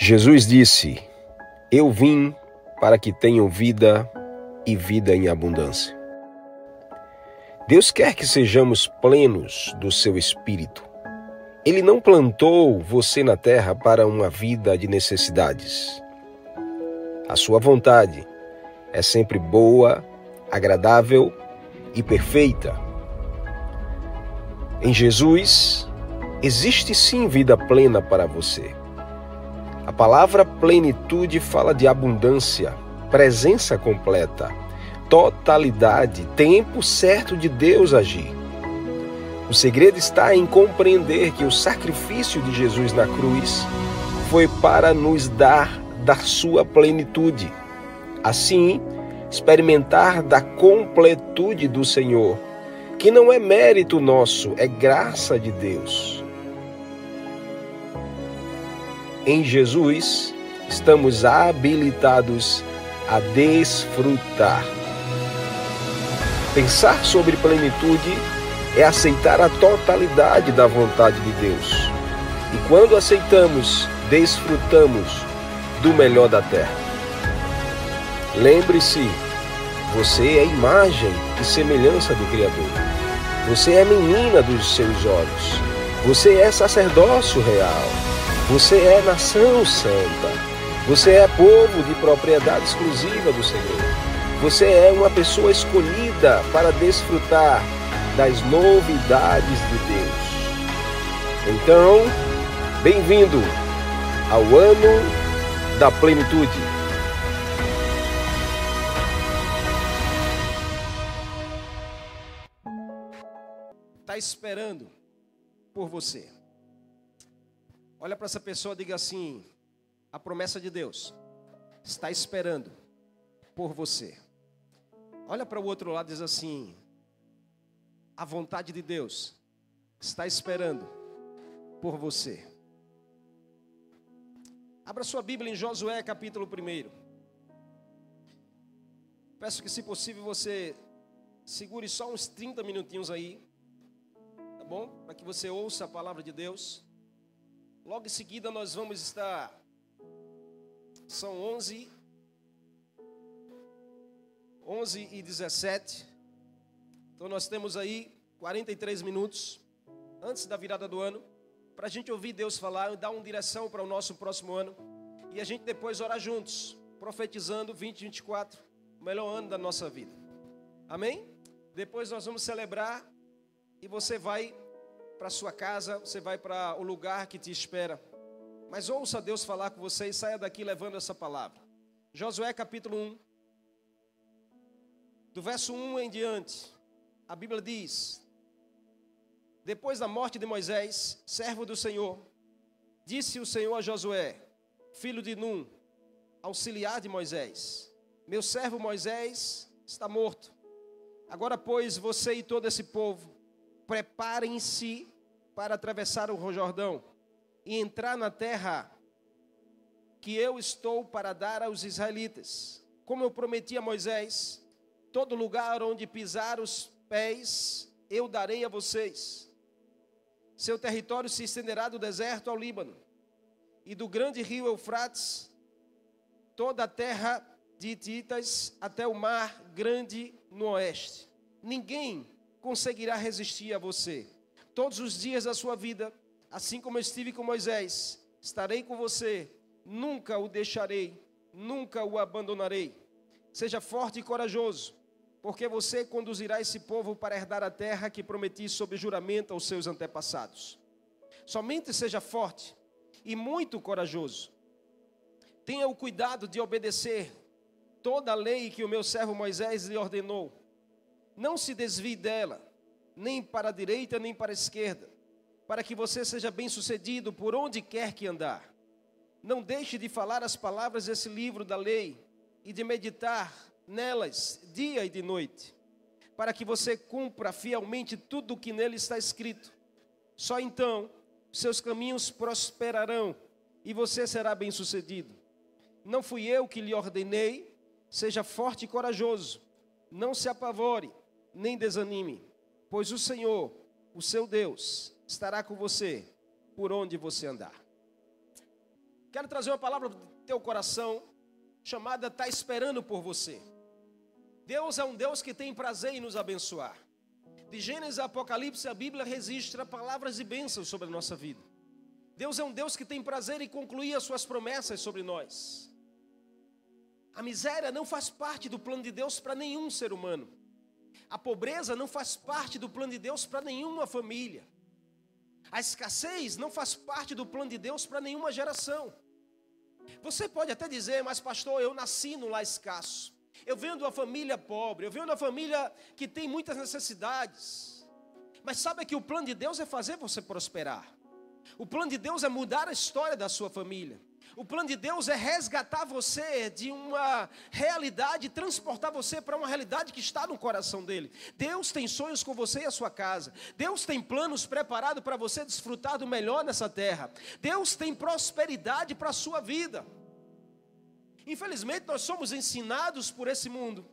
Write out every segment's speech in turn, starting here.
Jesus disse: Eu vim para que tenham vida e vida em abundância. Deus quer que sejamos plenos do seu Espírito. Ele não plantou você na terra para uma vida de necessidades. A sua vontade é sempre boa, agradável e perfeita. Em Jesus, existe sim vida plena para você. A palavra plenitude fala de abundância, presença completa, totalidade, tempo certo de Deus agir. O segredo está em compreender que o sacrifício de Jesus na cruz foi para nos dar da sua plenitude. Assim, experimentar da completude do Senhor, que não é mérito nosso, é graça de Deus. Em Jesus, estamos habilitados a desfrutar. Pensar sobre plenitude é aceitar a totalidade da vontade de Deus. E quando aceitamos, desfrutamos do melhor da terra. Lembre-se, você é imagem e semelhança do Criador. Você é menina dos seus olhos. Você é sacerdócio real. Você é nação santa. Você é povo de propriedade exclusiva do Senhor. Você é uma pessoa escolhida para desfrutar das novidades de Deus. Então, bem-vindo ao ano da plenitude. Está esperando por você. Olha para essa pessoa e diga assim: a promessa de Deus está esperando por você. Olha para o outro lado e diz assim: a vontade de Deus está esperando por você. Abra sua Bíblia em Josué capítulo 1. Peço que, se possível, você segure só uns 30 minutinhos aí, tá bom? Para que você ouça a palavra de Deus. Logo em seguida nós vamos estar... São 11h17. Então nós temos aí 43 minutos antes da virada do ano para a gente ouvir Deus falar e dar uma direção para o nosso próximo ano. E a gente depois orar juntos, profetizando 2024, o melhor ano da nossa vida. Amém? Depois nós vamos celebrar e você vai para a sua casa, você vai para o lugar que te espera. Mas ouça Deus falar com você e saia daqui levando essa palavra. Josué capítulo 1, do verso 1 em diante. A Bíblia diz: depois da morte de Moisés, servo do Senhor, disse o Senhor a Josué, filho de Num, auxiliar de Moisés: meu servo Moisés está morto. Agora, pois, você e todo esse povo, preparem-se para atravessar o Jordão e entrar na terra que eu estou para dar aos israelitas. Como eu prometi a Moisés, todo lugar onde pisar os pés, eu darei a vocês. Seu território se estenderá do deserto ao Líbano, e do grande rio Eufrates, toda a terra de Hititas, até o mar grande no oeste. Ninguém conseguirá resistir a você. Todos os dias da sua vida, assim como eu estive com Moisés, estarei com você, nunca o deixarei, nunca o abandonarei. Seja forte e corajoso, porque você conduzirá esse povo para herdar a terra que prometi sob juramento aos seus antepassados. Somente seja forte e muito corajoso. Tenha o cuidado de obedecer toda a lei que o meu servo Moisés lhe ordenou. Não se desvie dela, nem para a direita nem para a esquerda, para que você seja bem-sucedido por onde quer que andar. Não deixe de falar as palavras desse livro da lei e de meditar nelas dia e de noite, para que você cumpra fielmente tudo o que nele está escrito. Só então seus caminhos prosperarão e você será bem-sucedido. Não fui eu que lhe ordenei? Seja forte e corajoso, não se apavore, nem desanime, pois o Senhor, o seu Deus, estará com você por onde você andar. Quero trazer uma palavra para o teu coração, chamada "Está esperando por você". Deus é um Deus que tem prazer em nos abençoar. De Gênesis a Apocalipse, a Bíblia registra palavras de bênçãos sobre a nossa vida. Deus é um Deus que tem prazer em concluir as suas promessas sobre nós. A miséria não faz parte do plano de Deus para nenhum ser humano. A pobreza não faz parte do plano de Deus para nenhuma família. A escassez não faz parte do plano de Deus para nenhuma geração. Você pode até dizer, mas pastor, eu nasci num lar escasso. Eu venho de uma família pobre, eu venho de uma família que tem muitas necessidades. Mas sabe que o plano de Deus é fazer você prosperar. O plano de Deus é mudar a história da sua família. O plano de Deus é resgatar você de uma realidade, transportar você para uma realidade que está no coração dele. Deus tem sonhos com você e a sua casa. Deus tem planos preparados para você desfrutar do melhor nessa terra. Deus tem prosperidade para a sua vida. Infelizmente, nós somos ensinados por esse mundo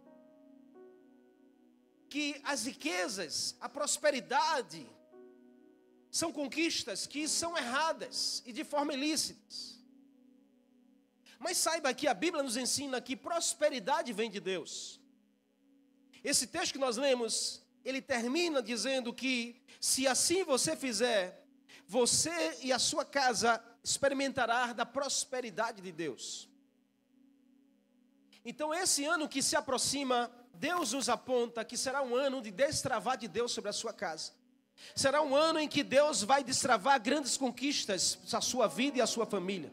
que as riquezas, a prosperidade, são conquistas que são erradas e de forma ilícitas. Mas saiba que a Bíblia nos ensina que prosperidade vem de Deus. Esse texto que nós lemos, ele termina dizendo que se assim você fizer, você e a sua casa experimentará da prosperidade de Deus. Então esse ano que se aproxima, Deus nos aponta que será um ano de destravar de Deus sobre a sua casa. Será um ano em que Deus vai destravar grandes conquistas à sua vida e à sua família.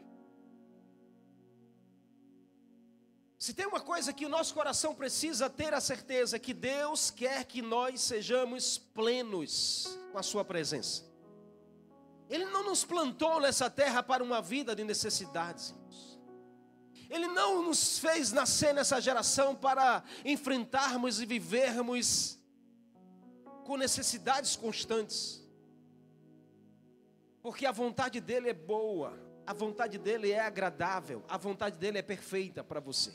Se tem uma coisa que o nosso coração precisa ter a certeza, que Deus quer que nós sejamos plenos com a sua presença. Ele não nos plantou nessa terra para uma vida de necessidades. Ele não nos fez nascer nessa geração para enfrentarmos e vivermos com necessidades constantes. Porque a vontade dele é boa, a vontade dele é agradável, a vontade dele é perfeita para você.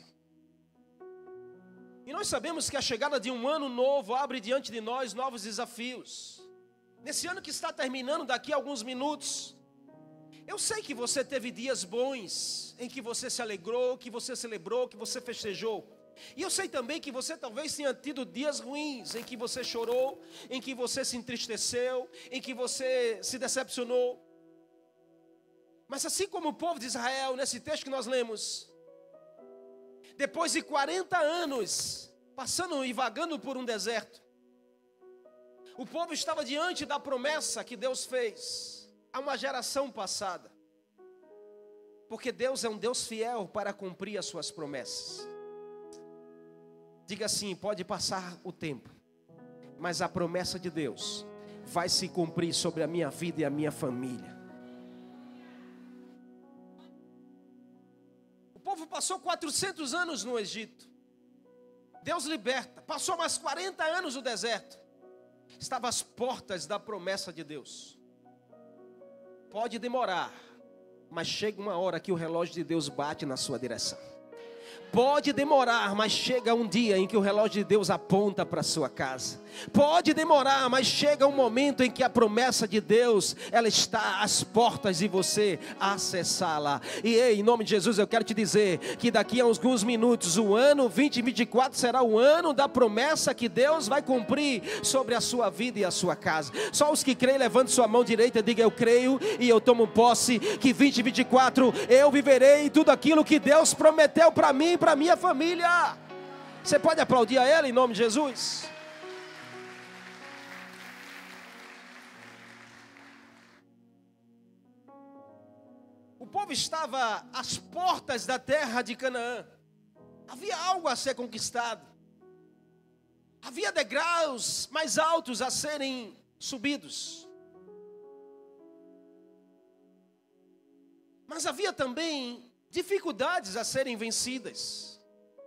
E nós sabemos que a chegada de um ano novo abre diante de nós novos desafios. Nesse ano que está terminando daqui a alguns minutos, eu sei que você teve dias bons, em que você se alegrou, que você celebrou, que você festejou. E eu sei também que você talvez tenha tido dias ruins, em que você chorou, em que você se entristeceu, em que você se decepcionou. Mas assim como o povo de Israel, nesse texto que nós lemos, depois de 40 anos, passando e vagando por um deserto, o povo estava diante da promessa que Deus fez a uma geração passada. Porque Deus é um Deus fiel para cumprir as suas promessas. Diga assim: pode passar o tempo, mas a promessa de Deus vai se cumprir sobre a minha vida e a minha família. O povo passou 400 anos no Egito. Deus liberta. Passou mais 40 anos no deserto. Estava às portas da promessa de Deus. Pode demorar, mas chega uma hora que o relógio de Deus bate na sua direção. Pode demorar, mas chega um dia em que o relógio de Deus aponta para a sua casa. Pode demorar, mas chega um momento em que a promessa de Deus, ela está às portas de você acessá-la. E em nome de Jesus eu quero te dizer que daqui a alguns minutos, o ano 2024 será o ano da promessa que Deus vai cumprir sobre a sua vida e a sua casa. Só os que creem, levante sua mão direita e diga: eu creio e eu tomo posse que 2024 eu viverei tudo aquilo que Deus prometeu para mim e para minha família. Você pode aplaudir a Ele em nome de Jesus? O povo estava às portas da terra de Canaã. Havia algo a ser conquistado. Havia degraus mais altos a serem subidos. Mas havia também dificuldades a serem vencidas.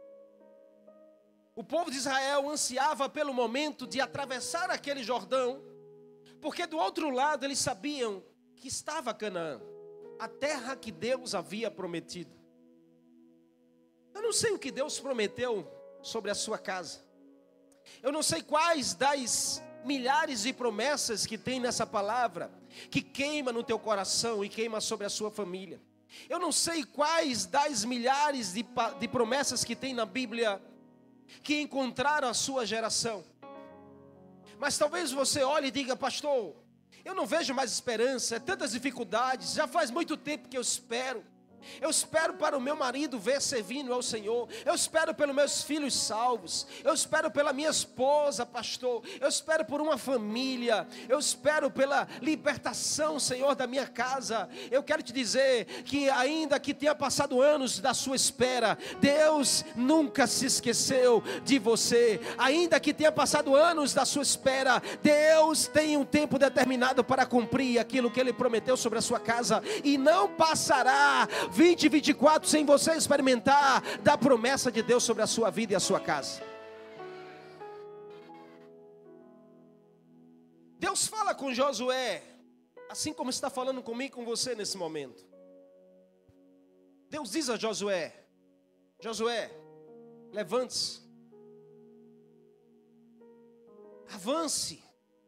O povo de Israel ansiava pelo momento de atravessar aquele Jordão, porque do outro lado eles sabiam que estava Canaã, a terra que Deus havia prometido. Eu não sei o que Deus prometeu sobre a sua casa. Eu não sei quais das milhares de promessas que tem nessa palavra, que queima no teu coração e queima sobre a sua família. Eu não sei quais das milhares de promessas que tem na Bíblia que encontraram a sua geração. Mas talvez você olhe e diga: pastor, eu não vejo mais esperança, é tantas dificuldades, já faz muito tempo que eu espero. Eu espero para o meu marido ver servindo ao Senhor. Eu espero pelos meus filhos salvos. Eu espero pela minha esposa, pastor. Eu espero por uma família. Eu espero pela libertação, Senhor, da minha casa. Eu quero te dizer que ainda que tenha passado anos da sua espera, Deus nunca se esqueceu de você. Ainda que tenha passado anos da sua espera, Deus tem um tempo determinado para cumprir aquilo que Ele prometeu sobre a sua casa. E não passará 2024 sem você experimentar da promessa de Deus sobre a sua vida e a sua casa. Deus fala com Josué, assim como está falando comigo e com você nesse momento. Deus diz a Josué: Josué, levante-se, avance.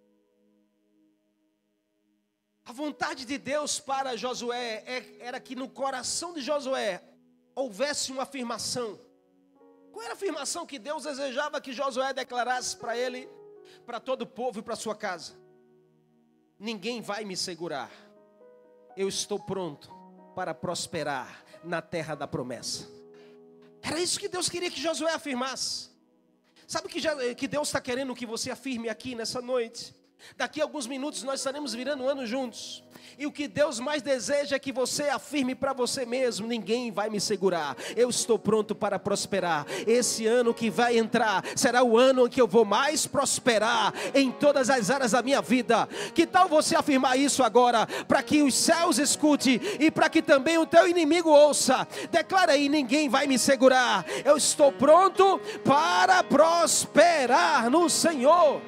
A vontade de Deus para Josué era que no coração de Josué houvesse uma afirmação. Qual era a afirmação que Deus desejava que Josué declarasse para ele, para todo o povo e para sua casa? Ninguém vai me segurar. Eu estou pronto para prosperar na terra da promessa. Era isso que Deus queria que Josué afirmasse. Sabe o que Deus está querendo que você afirme aqui nessa noite? Daqui a alguns minutos nós estaremos virando um ano juntos. E o que Deus mais deseja é que você afirme para você mesmo: ninguém vai me segurar. Eu estou pronto para prosperar. Esse ano que vai entrar será o ano em que eu vou mais prosperar em todas as áreas da minha vida. Que tal você afirmar isso agora, para que os céus escutem e para que também o teu inimigo ouça? Declara aí: ninguém vai me segurar. Eu estou pronto para prosperar no Senhor.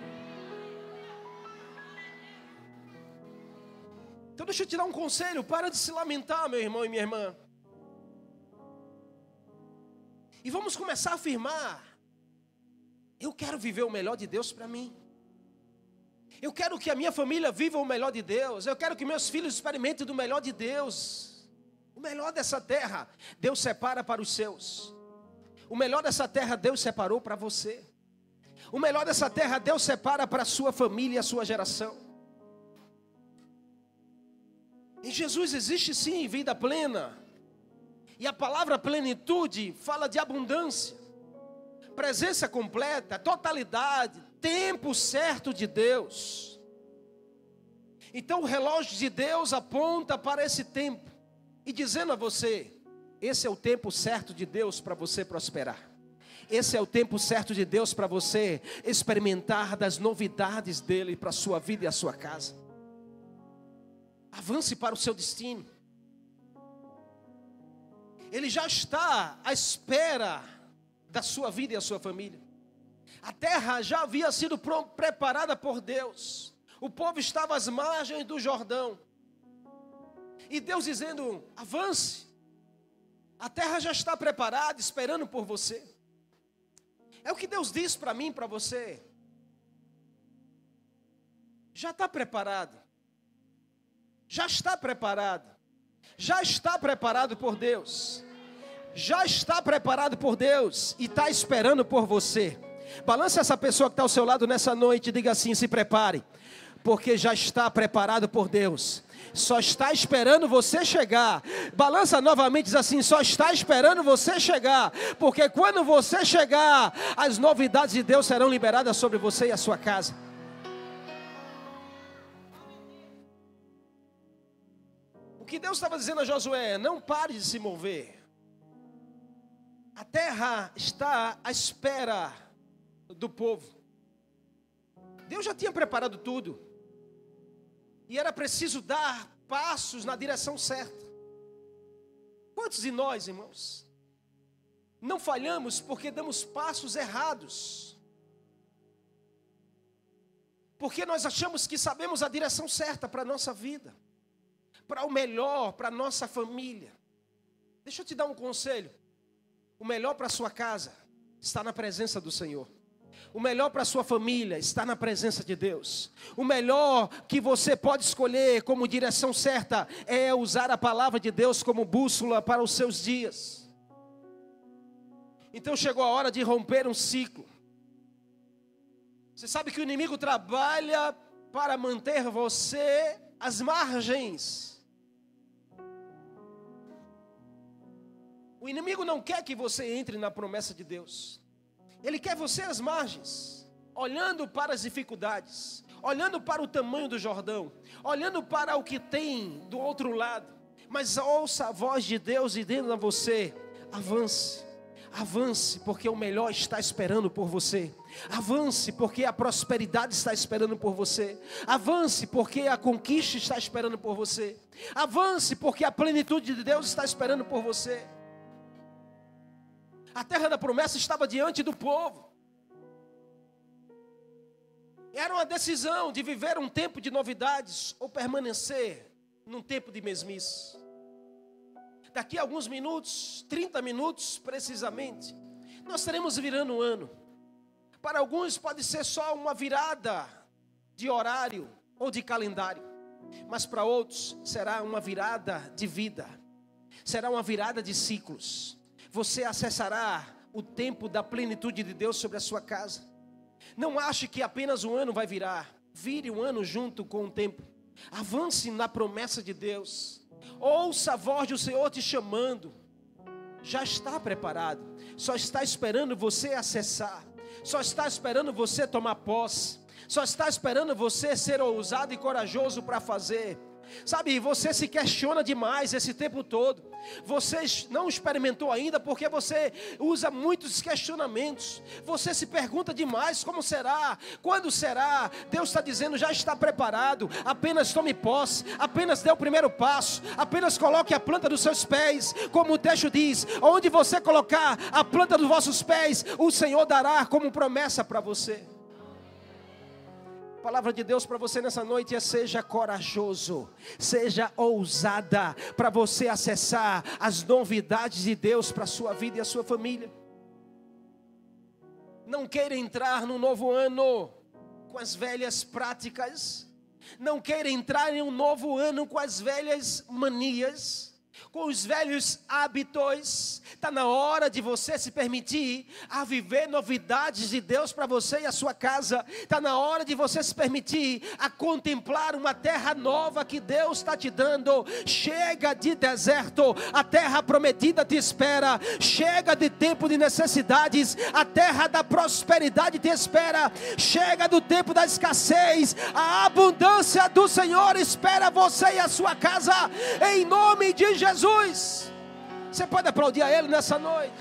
Então deixa eu te dar um conselho: para de se lamentar, meu irmão e minha irmã. E vamos começar a afirmar: eu quero viver o melhor de Deus para mim. Eu quero que a minha família viva o melhor de Deus. Eu quero que meus filhos experimentem do melhor de Deus. O melhor dessa terra, Deus separa para os seus. O melhor dessa terra, Deus separou para você. O melhor dessa terra, Deus separa para a sua família e a sua geração. Em Jesus existe sim vida plena. E a palavra plenitude fala de abundância, presença completa, totalidade, tempo certo de Deus. Então o relógio de Deus aponta para esse tempo e dizendo a você: esse é o tempo certo de Deus para você prosperar. Esse é o tempo certo de Deus para você experimentar das novidades dele para a sua vida e a sua casa. Avance para o seu destino. Ele já está à espera da sua vida e a sua família. A terra já havia sido preparada por Deus. O povo estava às margens do Jordão. E Deus dizendo: avance. A terra já está preparada, esperando por você. É o que Deus diz para mim e para você. Já está preparado. Já está preparado. Já está preparado por Deus. Já está preparado por Deus e está esperando por você. Balance essa pessoa que está ao seu lado nessa noite e diga assim: se prepare, porque já está preparado por Deus. Só está esperando você chegar. Balança novamente, diz assim: só está esperando você chegar, porque quando você chegar, as novidades de Deus serão liberadas sobre você e a sua casa. O que Deus estava dizendo a Josué: não pare de se mover. A terra está à espera do povo. Deus já tinha preparado tudo. E era preciso dar passos na direção certa. Quantos de nós, irmãos, não falhamos porque damos passos errados? Porque nós achamos que sabemos a direção certa para a nossa vida, para o melhor, para a nossa família. Deixa eu te dar um conselho. O melhor para a sua casa está na presença do Senhor. O melhor para a sua família está na presença de Deus. O melhor que você pode escolher como direção certa é usar a palavra de Deus como bússola para os seus dias. Então chegou a hora de romper um ciclo. Você sabe que o inimigo trabalha para manter você às margens. O inimigo não quer que você entre na promessa de Deus. Ele quer você às margens, olhando para as dificuldades, olhando para o tamanho do Jordão, olhando para o que tem do outro lado. Mas ouça a voz de Deus e dentro de você, avance, avance, porque o melhor está esperando por você. Avance, porque a prosperidade está esperando por você. Avance, porque a conquista está esperando por você. Avance, porque a plenitude de Deus está esperando por você. A terra da promessa estava diante do povo. Era uma decisão de viver um tempo de novidades ou permanecer num tempo de mesmice. Daqui a alguns minutos, 30 minutos precisamente, nós estaremos virando um ano. Para alguns pode ser só uma virada de horário ou de calendário, mas para outros será uma virada de vida, será uma virada de ciclos. Você acessará o tempo da plenitude de Deus sobre a sua casa. Não ache que apenas um ano vai virar. Vire um ano junto com o tempo. Avance na promessa de Deus. Ouça a voz do Senhor te chamando. Já está preparado. Só está esperando você acessar. Só está esperando você tomar posse. Só está esperando você ser ousado e corajoso para fazer. Sabe, você se questiona demais esse tempo todo. Você não experimentou ainda porque você usa muitos questionamentos. Você se pergunta demais, como será? Quando será? Deus está dizendo, já está preparado. Apenas tome posse, apenas dê o primeiro passo. Apenas coloque a planta dos seus pés. Como o texto diz, onde você colocar a planta dos vossos pés, o Senhor dará como promessa para você. A palavra de Deus para você nessa noite é: seja corajoso, seja ousada, para você acessar as novidades de Deus para a sua vida e a sua família. Não queira entrar no novo ano com as velhas práticas, não queira entrar em um novo ano com as velhas manias, com os velhos hábitos. Está na hora de você se permitir a viver novidades de Deus para você e a sua casa. Está na hora de você se permitir a contemplar uma terra nova que Deus está te dando. Chega de deserto, a terra prometida te espera. Chega de tempo de necessidades, a terra da prosperidade te espera. Chega do tempo da escassez, a abundância do Senhor espera você e a sua casa, em nome de Jesus. Você pode aplaudir a Ele nessa noite.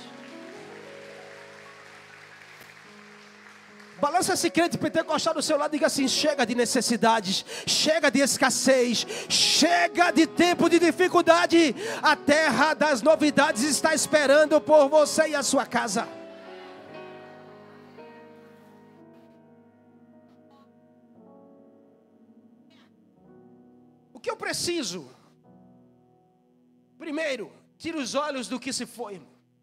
Balança esse crente pentecostal do seu lado e diga assim: chega de necessidades, chega de escassez, chega de tempo de dificuldade. A terra das novidades está esperando por você e a sua casa. O que eu preciso? Primeiro, tira os olhos do que se foi.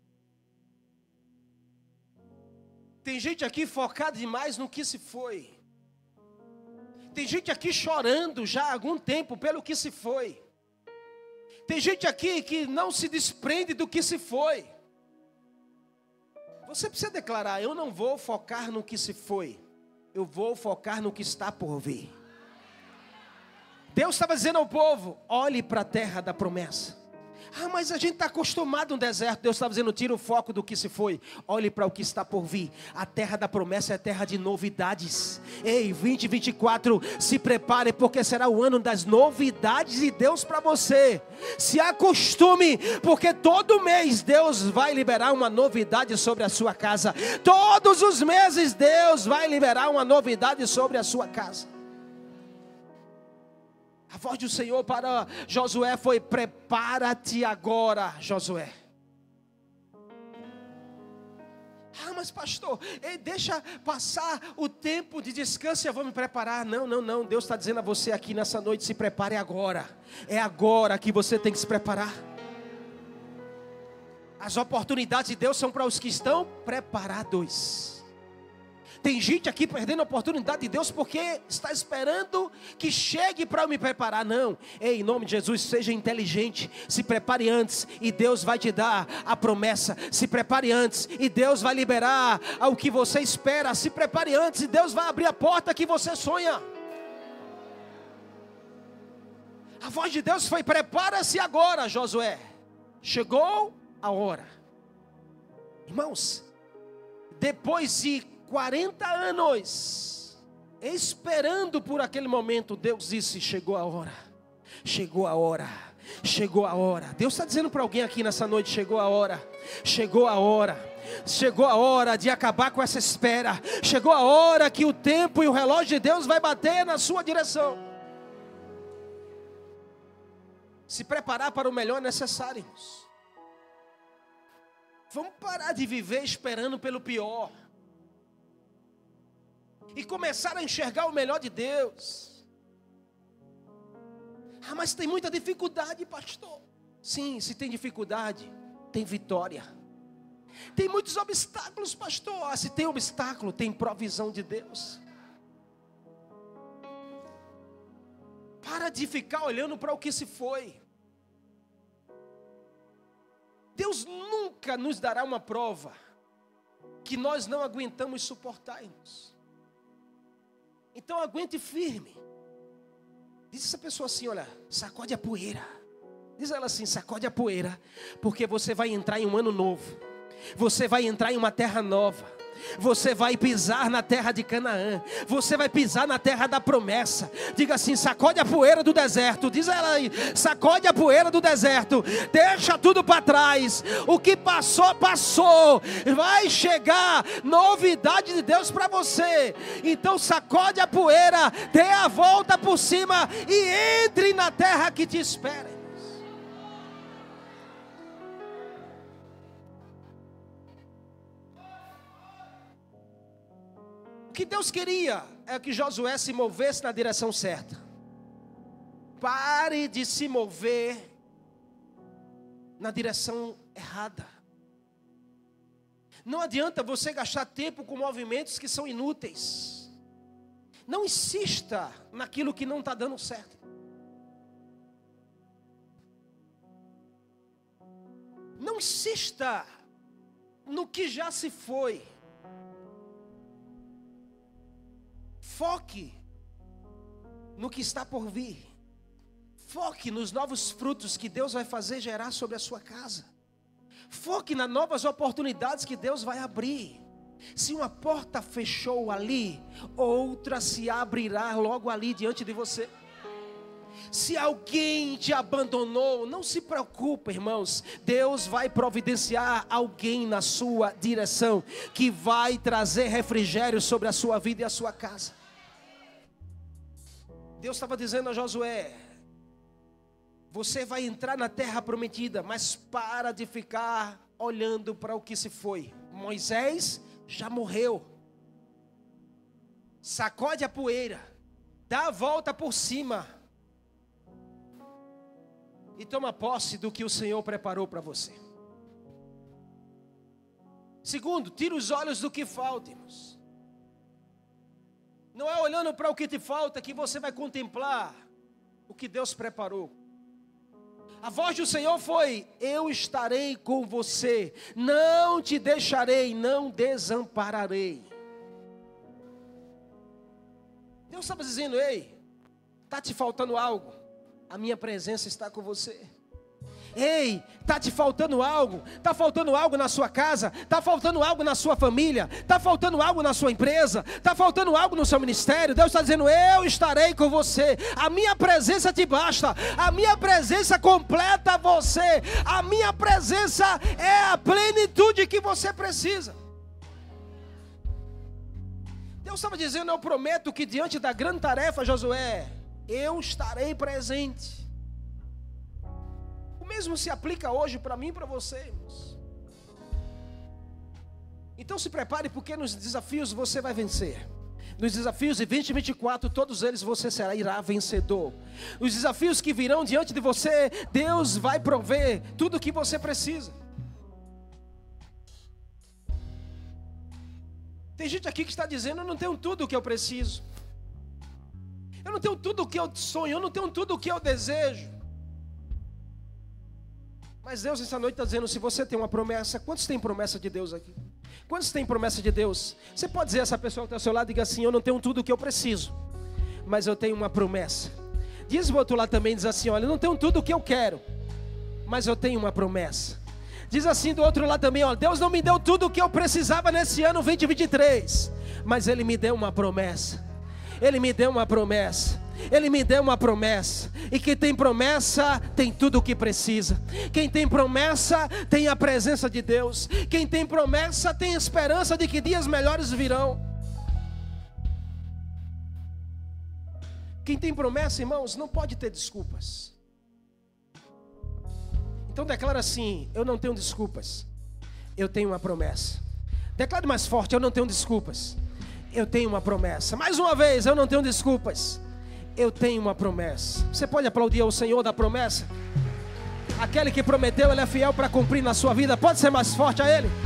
Tem gente aqui focada demais no que se foi. Tem gente aqui chorando já há algum tempo pelo que se foi. Tem gente aqui que não se desprende do que se foi. Você precisa declarar: eu não vou focar no que se foi, eu vou focar no que está por vir. Deus estava dizendo ao povo: olhe para a terra da promessa. Ah, mas a gente está acostumado no deserto. Deus está dizendo: tira o foco do que se foi, olhe para o que está por vir. A terra da promessa é terra de novidades. Ei, 2024, se prepare, porque será o ano das novidades de Deus para você. Se acostume, porque todo mês Deus vai liberar uma novidade sobre a sua casa. Todos os meses Deus vai liberar uma novidade sobre a sua casa. A voz do Senhor para Josué foi: prepara-te agora, Josué. Ah, mas pastor, deixa passar o tempo de descanso e eu vou me preparar. Não, Deus está dizendo a você aqui nessa noite: se prepare agora. É agora que você tem que se preparar. As oportunidades de Deus são para os que estão preparados. Tem gente aqui perdendo a oportunidade de Deus porque está esperando que chegue para me preparar. Não, ei, em nome de Jesus, seja inteligente, se prepare antes e Deus vai te dar a promessa. Se prepare antes e Deus vai liberar o que você espera. Se prepare antes e Deus vai abrir a porta que você sonha. A voz de Deus foi: prepara-se agora, Josué, chegou a hora. Irmãos, depois de 40 anos esperando por aquele momento, Deus disse: chegou a hora, chegou a hora, chegou a hora. Deus está dizendo para alguém aqui nessa noite: chegou a hora, chegou a hora, chegou a hora de acabar com essa espera. Chegou a hora que o tempo e o relógio de Deus vai bater na sua direção. Se preparar para o melhor é necessário, irmãos. Vamos parar de viver esperando pelo pior e começar a enxergar o melhor de Deus. Ah, mas tem muita dificuldade, pastor. Sim, se tem dificuldade, tem vitória. Tem muitos obstáculos, pastor. Ah, se tem obstáculo, tem provisão de Deus. Para de ficar olhando para o que se foi. Deus nunca nos dará uma prova que nós não aguentamos suportar, irmãos. Então aguente firme. Diz essa pessoa assim: olha, sacode a poeira. Diz ela assim: sacode a poeira, porque você vai entrar em um ano novo. Você vai entrar em uma terra nova. Você vai pisar na terra de Canaã. Você vai pisar na terra da promessa. Diga assim: sacode a poeira do deserto. Diz ela aí: sacode a poeira do deserto. Deixa tudo para trás. O que passou, passou. Vai chegar novidade de Deus para você. Então sacode a poeira, dê a volta por cima e entre na terra que te espera. O que Deus queria é que Josué se movesse na direção certa. Pare de se mover na direção errada. Não adianta você gastar tempo com movimentos que são inúteis. Não insista naquilo que não está dando certo. Não insista no que já se foi. Foque no que está por vir. Foque nos novos frutos que Deus vai fazer gerar sobre a sua casa. Foque nas novas oportunidades que Deus vai abrir. Se uma porta fechou ali, outra se abrirá logo ali diante de você. Se alguém te abandonou, não se preocupe, irmãos. Deus vai providenciar alguém na sua direção que vai trazer refrigério sobre a sua vida e a sua casa. Deus estava dizendo a Josué: você vai entrar na terra prometida, mas para de ficar olhando para o que se foi. Moisés já morreu. Sacode a poeira, dá a volta por cima e toma posse do que o Senhor preparou para você. Segundo, tira os olhos do que falta, irmãos. Não é olhando para o que te falta que você vai contemplar o que Deus preparou. A voz do Senhor foi: eu estarei com você, não te deixarei, não desampararei. Deus estava dizendo: ei, está te faltando algo? A minha presença está com você. Ei, está te faltando algo? Está faltando algo na sua casa? Está faltando algo na sua família? Está faltando algo na sua empresa? Está faltando algo no seu ministério? Deus está dizendo: eu estarei com você. A minha presença te basta. A minha presença completa você. A minha presença é a plenitude que você precisa. Deus estava dizendo: eu prometo que diante da grande tarefa, Josué, eu estarei presente. O mesmo se aplica hoje para mim e para você, irmãos. Então se prepare, porque nos desafios você vai vencer. Nos desafios de 2024, todos eles você irá vencedor. Os desafios que virão diante de você, Deus vai prover tudo o que você precisa. Tem gente aqui que está dizendo: eu não tenho tudo o que eu preciso, eu não tenho tudo o que eu sonho, eu não tenho tudo o que eu desejo. Mas Deus essa noite está dizendo: se você tem uma promessa, quantos têm promessa de Deus aqui? Quantos têm promessa de Deus? Você pode dizer a essa pessoa que está ao seu lado, diga assim: eu não tenho tudo o que eu preciso, mas eu tenho uma promessa. Diz o outro lado também, diz assim: olha, eu não tenho tudo o que eu quero, mas eu tenho uma promessa. Diz assim do outro lado também: olha, Deus não me deu tudo o que eu precisava nesse ano 2023, mas Ele me deu uma promessa. Ele me deu uma promessa. Ele me deu uma promessa. E quem tem promessa tem tudo o que precisa. Quem tem promessa tem a presença de Deus. Quem tem promessa tem esperança de que dias melhores virão. Quem tem promessa, irmãos, não pode ter desculpas. Então declara assim: eu não tenho desculpas, eu tenho uma promessa. Declare mais forte: eu não tenho desculpas, eu tenho uma promessa. Mais uma vez: eu não tenho desculpas, eu tenho uma promessa. Você pode aplaudir ao Senhor da promessa? Aquele que prometeu, Ele é fiel para cumprir na sua vida. Pode ser mais forte a Ele?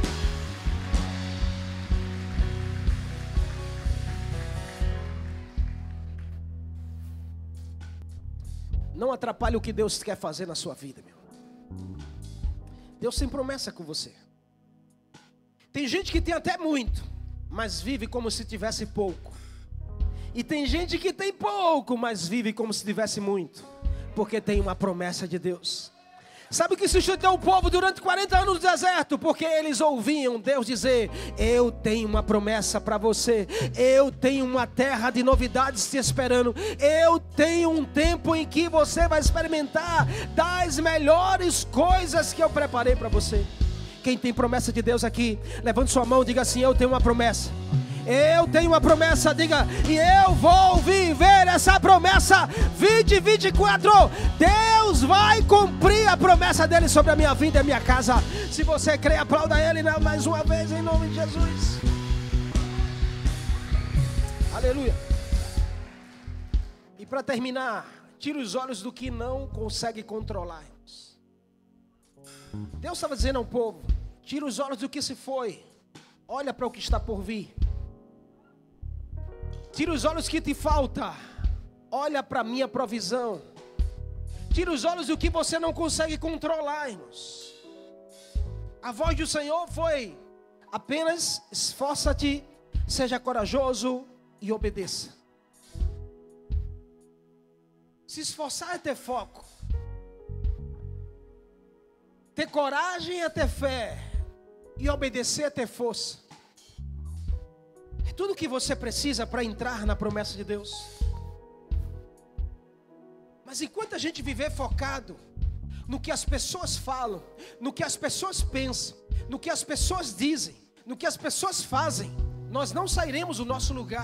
Não atrapalhe o que Deus quer fazer na sua vida, meu. Deus tem promessa com você. Tem gente que tem até muito, mas vive como se tivesse pouco. E tem gente que tem pouco, mas vive como se tivesse muito, porque tem uma promessa de Deus. Sabe o que sustentou o povo durante 40 anos no deserto? Porque eles ouviam Deus dizer: eu tenho uma promessa para você, eu tenho uma terra de novidades te esperando, eu tenho um tempo em que você vai experimentar das melhores coisas que eu preparei para você. Quem tem promessa de Deus aqui, levante sua mão e diga assim: eu tenho uma promessa. Eu tenho uma promessa, diga: e eu vou viver essa promessa 2024. Deus vai cumprir a promessa dele sobre a minha vida e a minha casa. Se você crê, aplauda ele mais uma vez em nome de Jesus. Aleluia. E para terminar, tire os olhos do que não consegue controlar. Deus estava dizendo ao povo: tira os olhos do que se foi, olha para o que está por vir. Tira os olhos que te falta, olha para a minha provisão. Tira os olhos do que você não consegue controlar, irmãos. A voz do Senhor foi apenas: esforça-te, seja corajoso e obedeça. Se esforçar é ter foco, ter coragem é ter fé, e obedecer é ter força. É tudo o que você precisa para entrar na promessa de Deus. Mas enquanto a gente viver focado no que as pessoas falam, no que as pessoas pensam, no que as pessoas dizem, no que as pessoas fazem, nós não sairemos do nosso lugar.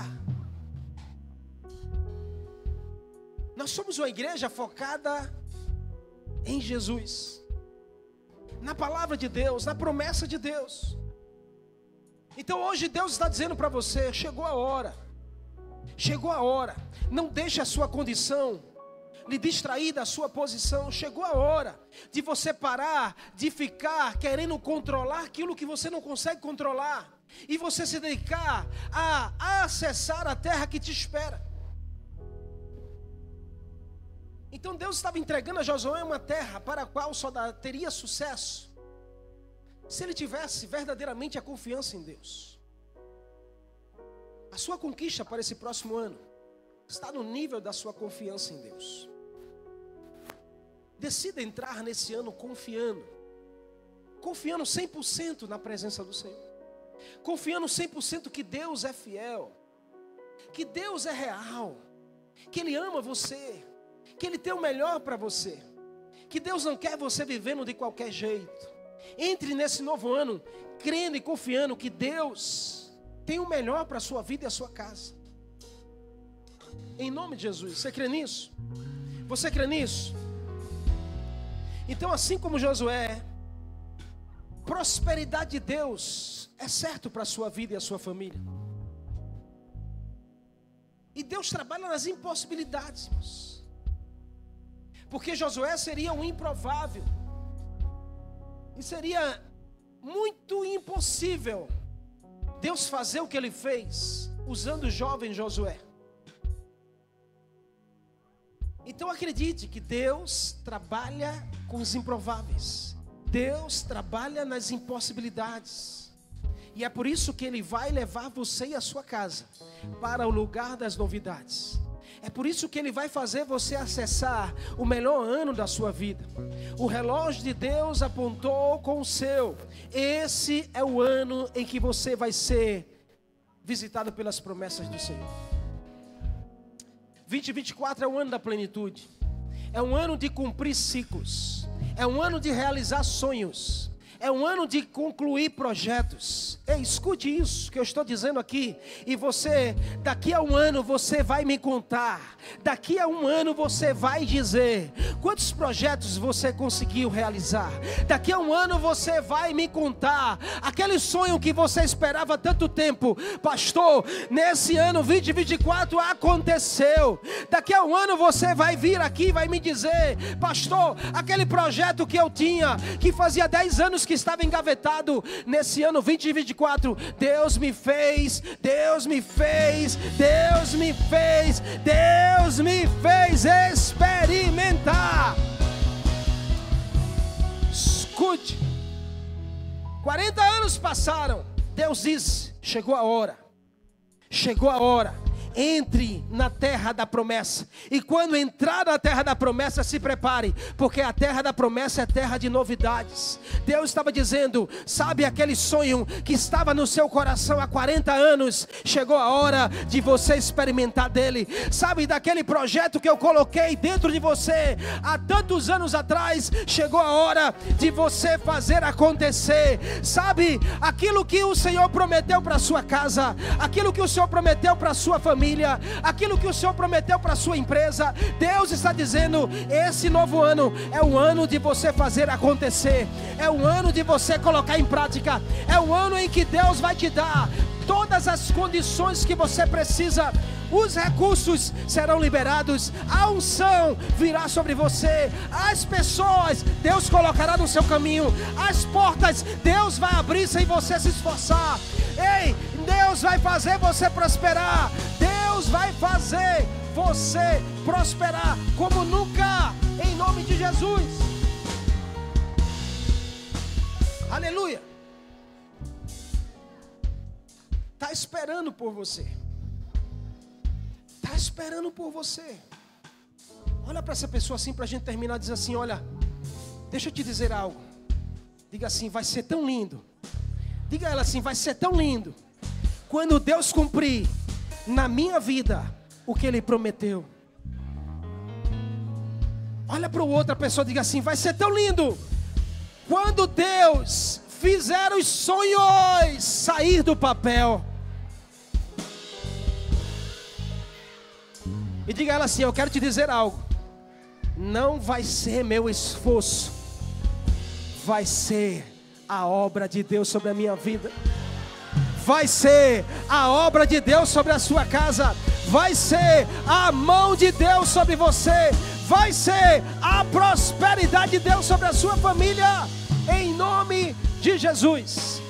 Nós somos uma igreja focada em Jesus, na palavra de Deus, na promessa de Deus. Então hoje Deus está dizendo para você: chegou a hora. Chegou a hora. Não deixe a sua condição lhe distrair da sua posição. Chegou a hora de você parar de ficar querendo controlar aquilo que você não consegue controlar, e você se dedicar a acessar a terra que te espera. Então Deus estava entregando a Josué uma terra para a qual só teria sucesso se ele tivesse verdadeiramente a confiança em Deus. A sua conquista para esse próximo ano está no nível da sua confiança em Deus. Decida entrar nesse ano confiando 100% na presença do Senhor, confiando 100% que Deus é fiel, que Deus é real, que Ele ama você, que Ele tem o melhor para você, que Deus não quer você vivendo de qualquer jeito. Entre nesse novo ano crendo e confiando que Deus tem o melhor para a sua vida e a sua casa. Em nome de Jesus. Você crê nisso? Você crê nisso? Então, assim como Josué, prosperidade de Deus é certo para a sua vida e a sua família. E Deus trabalha nas impossibilidades, irmãos. Porque Josué seria um improvável. E seria muito impossível Deus fazer o que Ele fez usando o jovem Josué. Então acredite que Deus trabalha com os improváveis. Deus trabalha nas impossibilidades. E é por isso que Ele vai levar você e a sua casa para o lugar das novidades. É por isso que Ele vai fazer você acessar o melhor ano da sua vida. O relógio de Deus apontou com o seu. Esse é o ano em que você vai ser visitado pelas promessas do Senhor. 2024 é o ano da plenitude. É um ano de cumprir ciclos. É um ano de realizar sonhos. É um ano de concluir projetos. Ei, escute isso que eu estou dizendo aqui. E você, daqui a um ano você vai me contar. Daqui a um ano você vai dizer quantos projetos você conseguiu realizar. Daqui a um ano você vai me contar aquele sonho que você esperava há tanto tempo. Pastor, nesse ano 2024 aconteceu. Daqui a um ano você vai vir aqui e vai me dizer: pastor, aquele projeto que eu tinha, que fazia 10 anos que estava engavetado, nesse ano 2024, Deus me fez experimentar. Escute, 40 anos passaram, Deus disse: chegou a hora, entre na terra da promessa. E quando entrar na terra da promessa, se prepare, porque a terra da promessa é terra de novidades. Deus estava dizendo: sabe aquele sonho que estava no seu coração há 40 anos? Chegou a hora de você experimentar dele. Sabe daquele projeto que eu coloquei dentro de você há tantos anos atrás? Chegou a hora de você fazer acontecer. Sabe aquilo que o Senhor prometeu para sua casa, aquilo que o Senhor prometeu para sua família, aquilo que o Senhor prometeu para a sua empresa? Deus está dizendo: esse novo ano é o ano de você fazer acontecer, é o ano de você colocar em prática, é o ano em que Deus vai te dar todas as condições que você precisa. Os recursos serão liberados, a unção virá sobre você, as pessoas Deus colocará no seu caminho, as portas Deus vai abrir sem você se esforçar. Ei, Deus vai fazer você prosperar, Deus vai fazer você prosperar como nunca, em nome de Jesus. Aleluia. Está esperando por você. Está esperando por você. Olha para essa pessoa assim, para a gente terminar. Diz assim: olha, deixa eu te dizer algo. Diga assim: vai ser tão lindo. Diga a ela assim: vai ser tão lindo quando Deus cumprir na minha vida o que Ele prometeu. Olha para outra pessoa, diga assim: vai ser tão lindo quando Deus fizer os sonhos sair do papel. E diga a ela assim: eu quero te dizer algo. Não vai ser meu esforço, vai ser a obra de Deus sobre a minha vida. Vai ser a obra de Deus sobre a sua casa. Vai ser a mão de Deus sobre você. Vai ser a prosperidade de Deus sobre a sua família. Em nome de Jesus.